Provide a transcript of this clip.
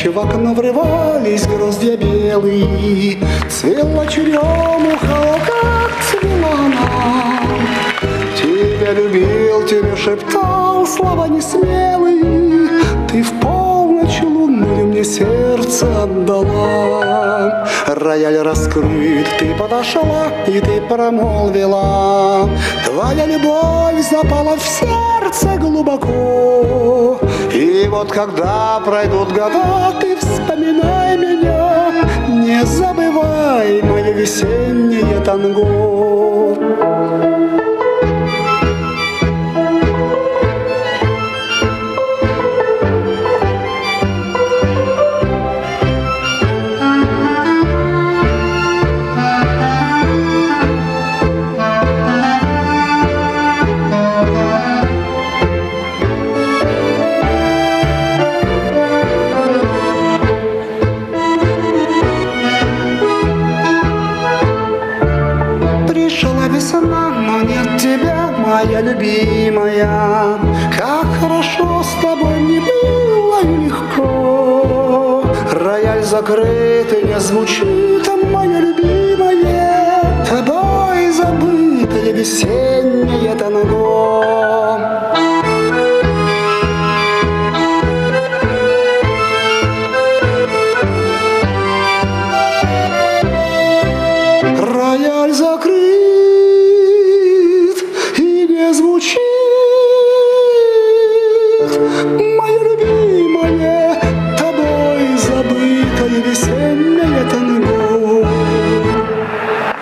Ночи в окно врывались гроздья белые, цвела черемуха, как цвела она. Тебя любил, тебе шептал слова несмелые, ты в полночь лунную мне сердце отдала. Рояль раскрыт, ты подошла и ты промолвила, твоя любовь запала в сердце глубоко. И вот когда пройдут года, ты вспоминай меня, не забывай мое весеннее танго. Пришла весна, но нет тебя, моя любимая. Как хорошо с тобой мне было и легко. Рояль закрыт и не звучит, моя любимая, тобой забытое весеннее